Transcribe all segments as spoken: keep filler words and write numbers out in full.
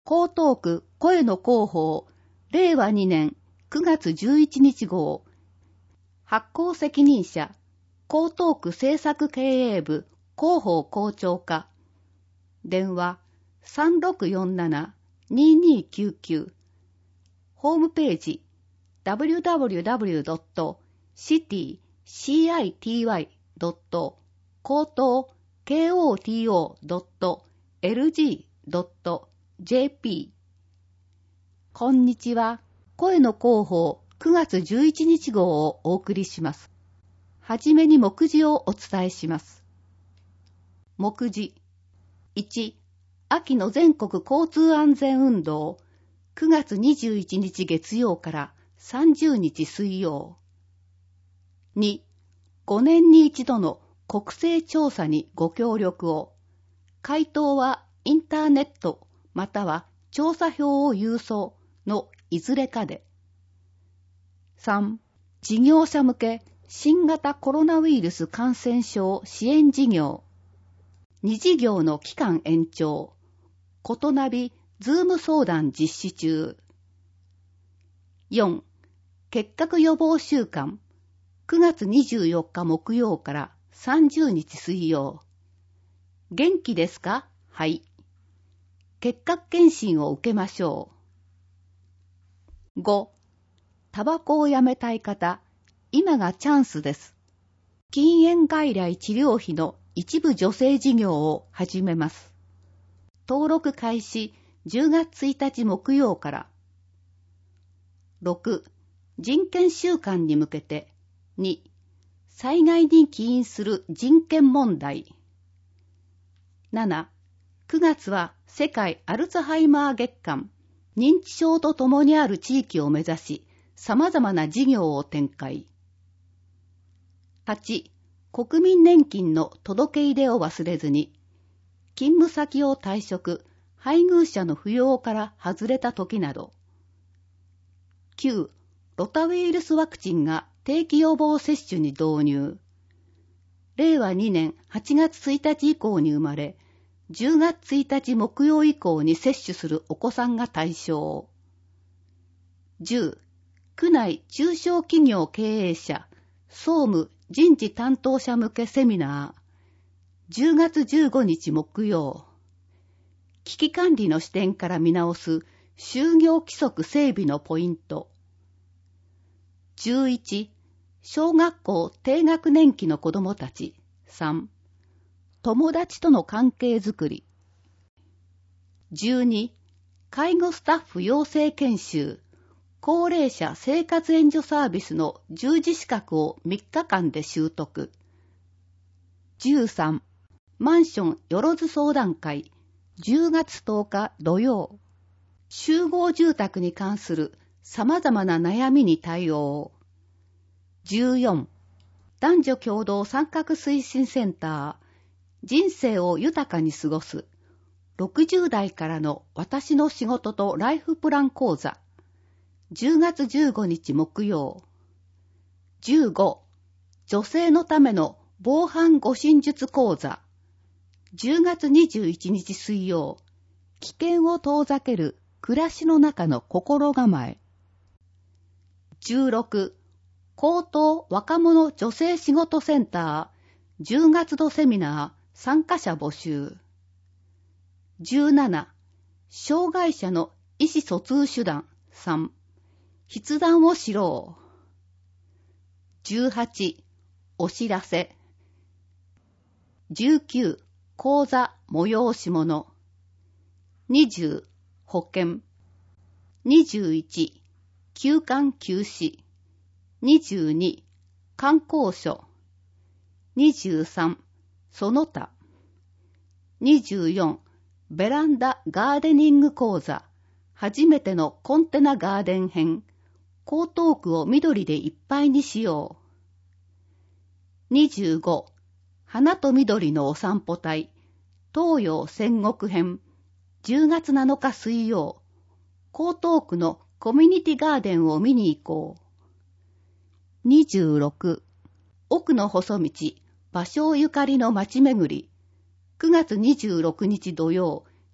江東区声の広報れいわにねんくがつじゅういちにち号発行責任者江東区政策経営部広報校長課電話 さんろくよんななににきゅうきゅう ホームページ ダブリューダブリューダブリュードットシティシーアイティーワイドットコトードットエルジードットジェーピー こんにちは。声の広報くがつじゅういちにち号をお送りします。はじめに目次をお伝えします。目次いち、秋の全国交通安全運動くがつにじゅういちにち月曜からさんじゅうにち水曜。に、ごねんに一度の国勢調査にご協力を。回答はインターネットまたは調査票を郵送のいずれかで。さん、事業者向け新型コロナウイルス感染症支援事業。に事業の期間延長。ことなびズーム相談実施中。よん、結核予防週間。くがつにじゅうよっか木曜からさんじゅうにち水曜。元気ですか？はい。結核検診を受けましょう。ご、タバコをやめたい方、今がチャンスです。禁煙外来治療費の一部助成事業を始めます。登録開始じゅうがつついたち木曜から。ろく、人権週間に向けて。に、災害に起因する人権問題。なな、くがつは世界アルツハイマー月間、認知症とともにある地域を目指し、様々な事業を展開。はち、国民年金の届け出を忘れずに、勤務先を退職、配偶者の扶養から外れた時など。きゅう、ロタウイルスワクチンが定期予防接種に導入。れいわにねんはちがつついたち以降に生まれ、じゅうがつついたち木曜以降に接種するお子さんが対象。じゅう、区内中小企業経営者、総務人事担当者向けセミナー。じゅうがつじゅうごにち木曜。危機管理の視点から見直す就業規則整備のポイント。じゅういち、小学校低学年期の子どもたち。さん、友達との関係づくり。じゅうに、介護スタッフ養成研修。高齢者生活援助サービスの従事資格をみっかかんで習得。じゅうさん、マンションよろず相談会。じゅうがつとおか土曜。集合住宅に関する様々な悩みに対応。じゅうよん、男女共同参画推進センター。人生を豊かに過ごす。ろくじゅうだいからの私の仕事とライフプラン講座。じゅうがつじゅうごにち木曜。じゅうご、女性のための防犯護身術講座。じゅうがつにじゅういちにち水曜。危険を遠ざける暮らしの中の心構え。じゅうろく、高等若者女性仕事センター。じゅうがつ度セミナー参加者募集。じゅうなな、障害者の意思疎通手段。さん、筆談を知ろう。じゅうはち、お知らせ。じゅうきゅう、講座催し物。にじゅう、保険。にじゅういち、休館休止。にじゅうに、観光所。にじゅうさん、その他。にじゅうよん、ベランダガーデニング講座。初めてのコンテナガーデン編。江東区を緑でいっぱいにしよう。にじゅうご、花と緑のお散歩隊。東洋戦国編。じゅうがつなのか水曜。江東区のコミュニティガーデンを見に行こう。にじゅうろく、奥の細道、芭蕉ゆかりの街巡り。くがつにじゅうろくにち土曜、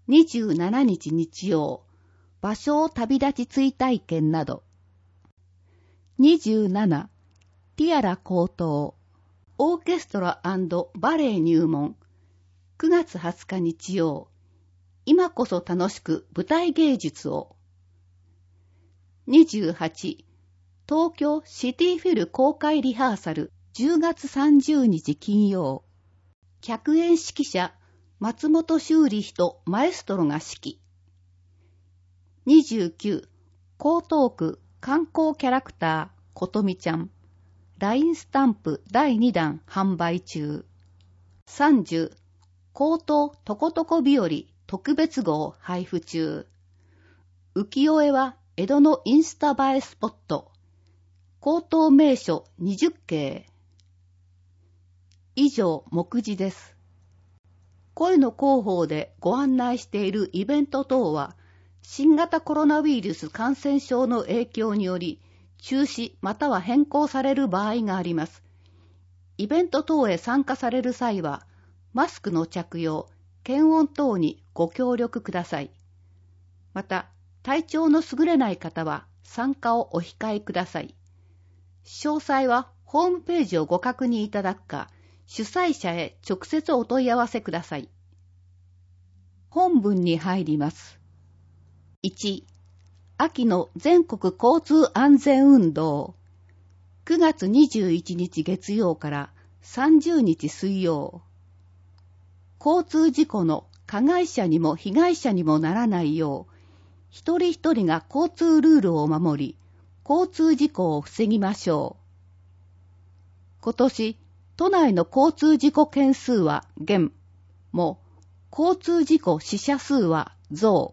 にじゅうしちにち日曜、場所を旅立ち追体験など。にじゅうしち、ティアラ高等、オーケストラ&バレエ入門、くがつはつか日曜、今こそ楽しく舞台芸術を。にじゅうはち、東京シティフィル公開リハーサル、じゅうがつさんじゅうにち金曜、客演指揮者、松本修理とマエストロが指揮。にじゅうきゅう、江東区観光キャラクター、ことみちゃん、ラインスタンプだいにだん販売中。さんじゅう、江東とことこ日和特別号配布中。浮世絵は江戸のインスタ映えスポット。江東名所にじゅっけい。以上、目次です。声の広報でご案内しているイベント等は、新型コロナウイルス感染症の影響により、中止または変更される場合があります。イベント等へ参加される際は、マスクの着用、検温等にご協力ください。また、体調の優れない方は参加をお控えください。詳細はホームページをご確認いただくか、主催者へ直接お問い合わせください。本文に入ります。いち、秋の全国交通安全運動。くがつにじゅういちにち月曜からさんじゅうにち水曜。交通事故の加害者にも被害者にもならないよう、一人一人が交通ルールを守り、交通事故を防ぎましょう。今年、都内の交通事故件数は減、も交通事故死者数は増。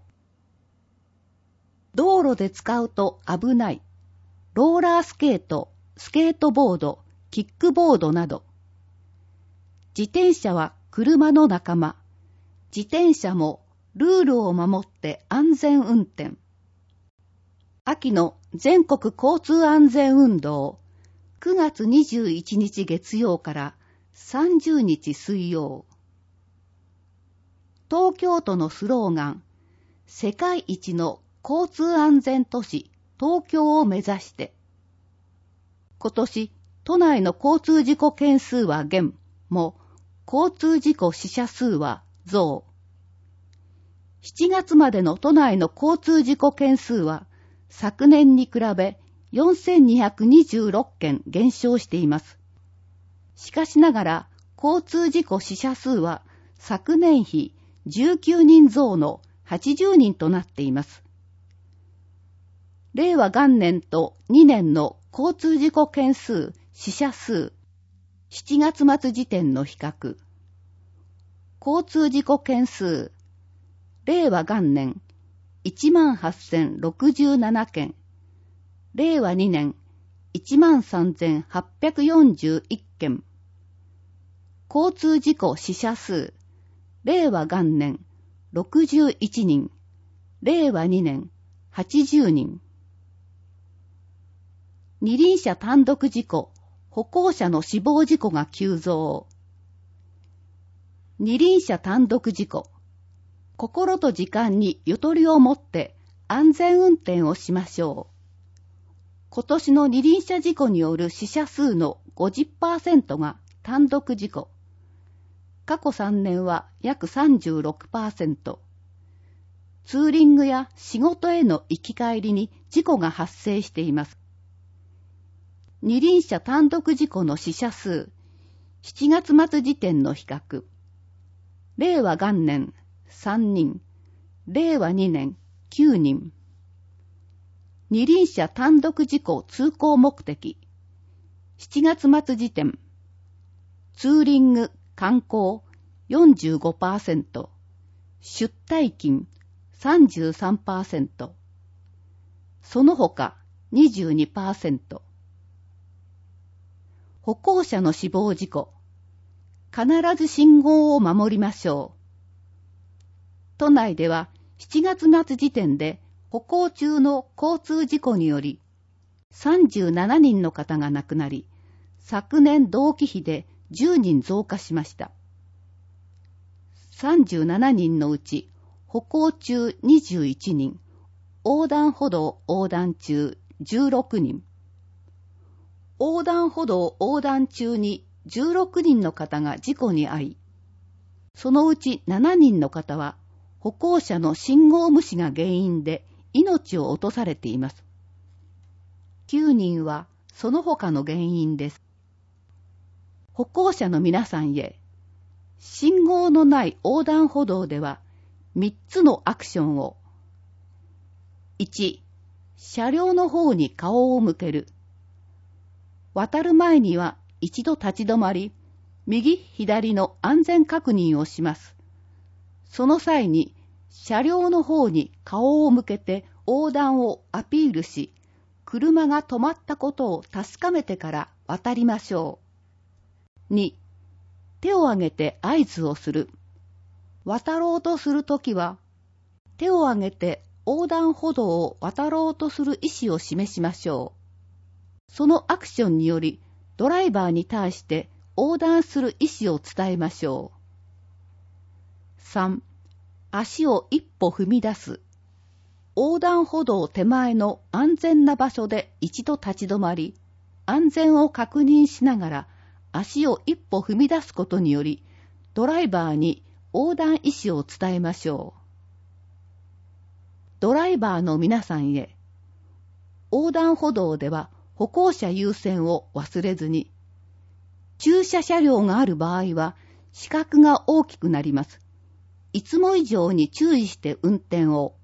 道路で使うと危ない。ローラースケート、スケートボード、キックボードなど。自転車は車の仲間。自転車もルールを守って安全運転。秋の全国交通安全運動。くがつにじゅういちにち月曜からさんじゅうにち水曜。東京都のスローガン、世界一の交通安全都市東京を目指して。今年、都内の交通事故件数は減、も交通事故死者数は増。しちがつまでの都内の交通事故件数は昨年に比べよんせんにひゃくにじゅうろっけん減少しています。しかしながら、交通事故死者数は昨年比じゅうきゅうにん増のはちじゅうにんとなっています。令和元年とにねんの交通事故件数、死者数、しちがつ末時点の比較。交通事故件数、令和元年 いちまんはっせんろくじゅうななけん、令和にねん いちまんさんぜんはっぴゃくよんじゅういっけん。交通事故死者数、令和元年ろくじゅういちにん、令和にねんはちじゅうにん。二輪車単独事故、歩行者の死亡事故が急増。二輪車単独事故。心と時間にゆとりを持って安全運転をしましょう。今年の二輪車事故による死者数の ごじゅっパーセント が単独事故。過去さんねんは約 さんじゅうろくパーセント。ツーリングや仕事への行き帰りに事故が発生しています。二輪車単独事故の死者数、しちがつ末時点の比較。令和元年さんにん、令和にねんきゅうにん。二輪車単独事故通行目的。しちがつ末時点。ツーリング、観光 よんじゅうごパーセント。出退勤 さんじゅうさんパーセント。その他 にじゅうにパーセント。歩行者の死亡事故。必ず信号を守りましょう。都内ではしちがつ末時点で歩行中の交通事故によりさんじゅうななにんの方が亡くなり、昨年同期比でじゅうにん増加しました。さんじゅうななにんのうち歩行中にじゅういちにん、横断歩道横断中じゅうろくにん。横断歩道横断中にじゅうろくにんの方が事故に遭い、そのうちしちにんの方は歩行者の信号無視が原因で命を落とされています。きゅうにんはその他の原因です。歩行者の皆さんへ、信号のない横断歩道ではみっつのアクションを。いち、車両の方に顔を向ける。渡る前には一度立ち止まり、右左の安全確認をします。その際に車両の方に顔を向けて横断をアピールし、車が止まったことを確かめてから渡りましょう。に、手を挙げて合図をする。渡ろうとするときは、手を挙げて横断歩道を渡ろうとする意思を示しましょう。そのアクションにより、ドライバーに対して横断する意思を伝えましょう。さん、足を一歩踏み出す。横断歩道手前の安全な場所で一度立ち止まり、安全を確認しながら足を一歩踏み出すことにより、ドライバーに横断意思を伝えましょう。ドライバーの皆さんへ、横断歩道では歩行者優先を忘れずに、駐車車両がある場合は死角が大きくなります。いつも以上に注意して運転を。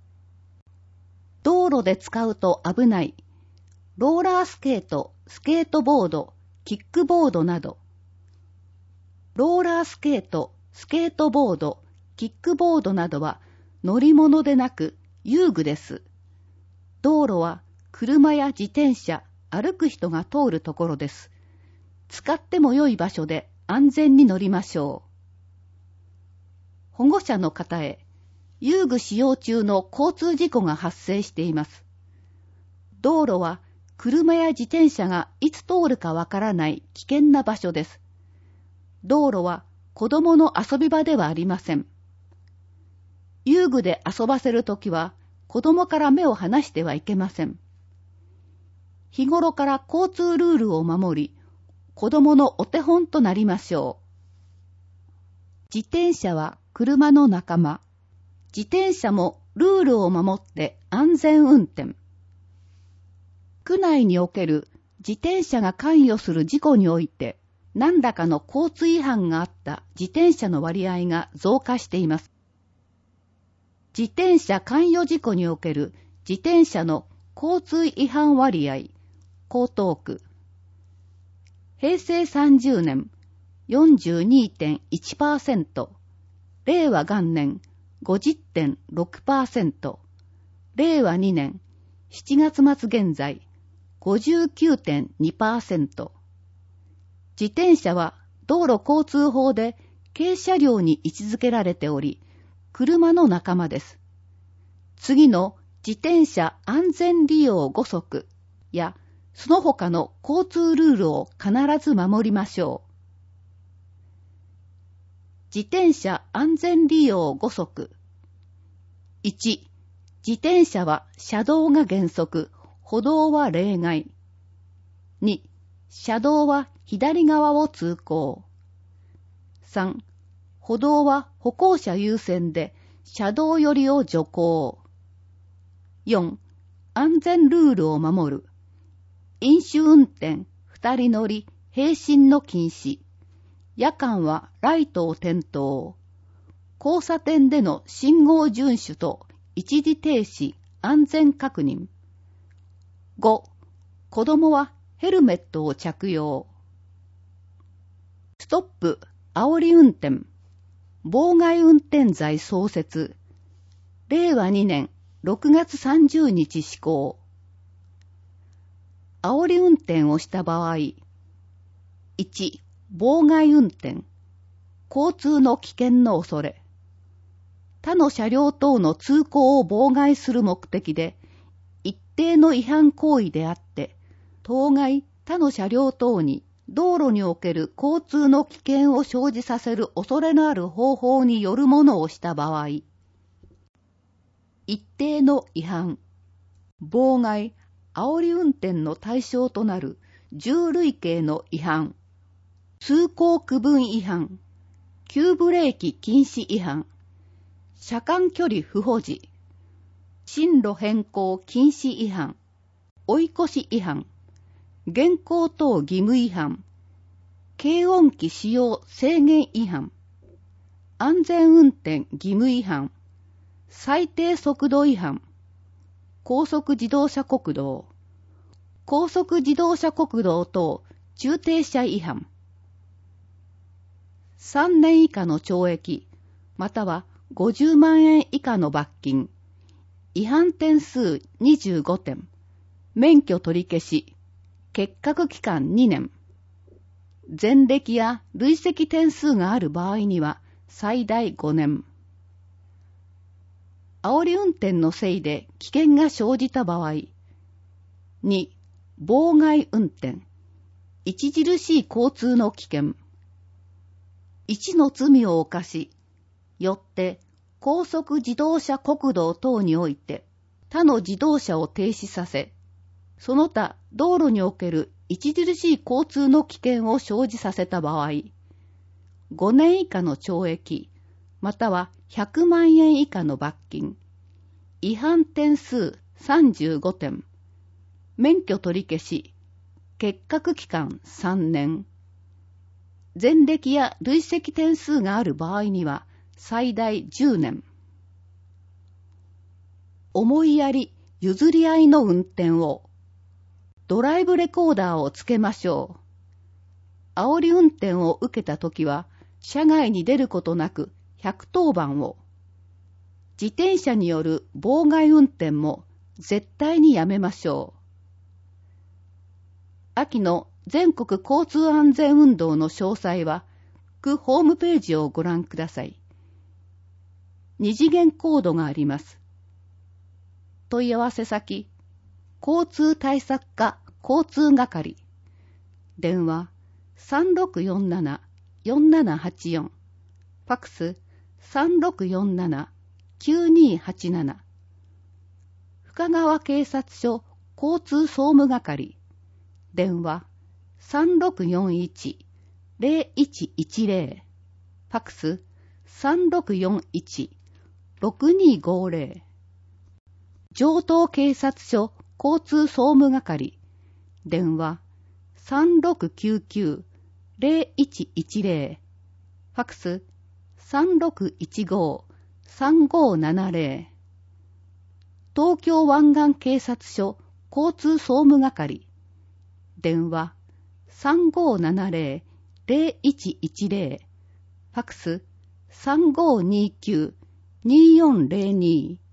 道路で使うと危ない、ローラースケート、スケートボード、キックボードなど。ローラースケート、スケートボード、キックボードなどは乗り物でなく遊具です。道路は車や自転車、歩く人が通るところです。使っても良い場所で安全に乗りましょう。保護者の方へ、遊具使用中の交通事故が発生しています。道路は車や自転車がいつ通るかわからない危険な場所です。道路は子供の遊び場ではありません。遊具で遊ばせるときは子供から目を離してはいけません。日頃から交通ルールを守り、子供のお手本となりましょう。自転車は車の仲間。自転車もルールを守って安全運転。区内における自転車が関与する事故において、何らかの交通違反があった自転車の割合が増加しています。自転車関与事故における自転車の交通違反割合、江東区。平成さんじゅうねん よんじゅうにてんいちパーセント、令和元年 ごじゅってんろくパーセント、令和にねんしちがつ末現在 ごじゅうきゅうてんにパーセント。自転車は道路交通法で軽車両に位置づけられており、車の仲間です。次の自転車安全利用ごそくやその他の交通ルールを必ず守りましょう。自転車安全利用ごそく。いち、自転車は車道が原則、歩道は例外。に、車道は左側を通行。さん、歩道は歩行者優先で車道寄りを徐行。よん、安全ルールを守る。飲酒運転、二人乗り、並進の禁止。夜間はライトを点灯。交差点での信号遵守と一時停止、安全確認。ご、子供はヘルメットを着用。ストップ、煽り運転。妨害運転罪創設。令和にねんろくがつさんじゅうにち施行。煽り運転をした場合、いち、妨害運転、交通の危険の恐れ、他の車両等の通行を妨害する目的で、一定の違反行為であって、当該他の車両等に道路における交通の危険を生じさせる恐れのある方法によるものをした場合、 一定の違反、妨害、煽り運転の対象となる重類型の違反、通行区分違反、急ブレーキ禁止違反、車間距離不保持、進路変更禁止違反、追い越し違反、現行等義務違反、軽音機使用制限違反、安全運転義務違反、最低速度違反、高速自動車国道、高速自動車国道等駐停車違反、さんねん以下の懲役、またはごじゅうまんえん以下の罰金、違反点数にじゅうごてん、免許取り消し、欠格期間にねん、前歴や累積点数がある場合には最大ごねん。煽り運転のせいで危険が生じた場合、に、妨害運転、著しい交通の危険、いちの罪を犯し、よって高速自動車国道等において他の自動車を停止させ、その他道路における著しい交通の危険を生じさせた場合、ごねん以下の懲役、またはひゃくまんえん以下の罰金、違反点数さんじゅうごてん、免許取り消し、欠格期間さんねん、前歴や累積点数がある場合には最大じゅうねん。思いやり、譲り合いの運転を、ドライブレコーダーをつけましょう。煽り運転を受けたときは、車外に出ることなくひゃくとおばんを。自転車による妨害運転も絶対にやめましょう。秋の全国交通安全運動の詳細は、区ホームページをご覧ください。二次元コードがあります。問い合わせ先、交通対策課交通係。電話 さんろくよんなな よんななはちよん。ファックス さんろくよんなな きゅうにはちなな。深川警察署交通総務係。電話 さんろくよんいち ゼロいちいちゼロ。ファックス さんろくよんいち ろくにごゼロ。城東警察署交通総務係。電話 さんろくきゅうきゅう ゼロいちいちゼロ。ファックス さんろくいちご さんごななゼロ。東京湾岸警察署交通総務係。電話 さんごななゼロ ゼロいちいちゼロ。ファックス さんごにきゅう によんゼロに。